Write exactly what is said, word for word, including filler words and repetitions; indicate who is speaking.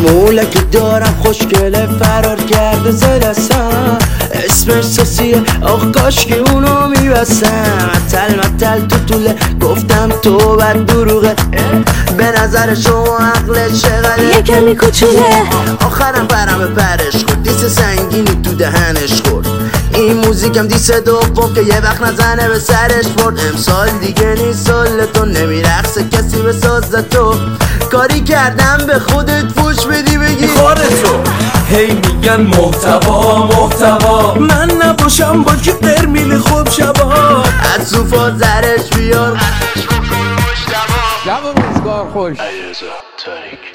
Speaker 1: موله که دارم خوشگله فرار کرده ز دستم، اسمش ساسیه آخ کاش که اونو میبستم. متل متل تو طوله گفتم تو بد دروغه، به نظر شما عقلت چقدر
Speaker 2: یه کمی کوچوله.
Speaker 1: آخرم برم پرش خورد، دیس سنگینی تو دهنش خورد. این موزیکم دیس دوم که یه وقت نزنه به سرش برد. امسال دیگه نیست سال تو، نمیرقصه کسی به ساز تو. کاری کردم به خودت فوش بدی بگی
Speaker 3: خودتو. هی میگن محتوا محتوا، من نباشم با که برمیل خوب شبا.
Speaker 1: از صوفا زرش بیار
Speaker 4: شب و روزگار خوش.
Speaker 5: علیرضا تاریک